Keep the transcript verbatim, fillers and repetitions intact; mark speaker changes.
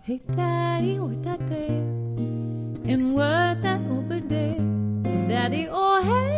Speaker 1: Hey daddy, oh daddy, and what that over there, oh daddy, oh hey.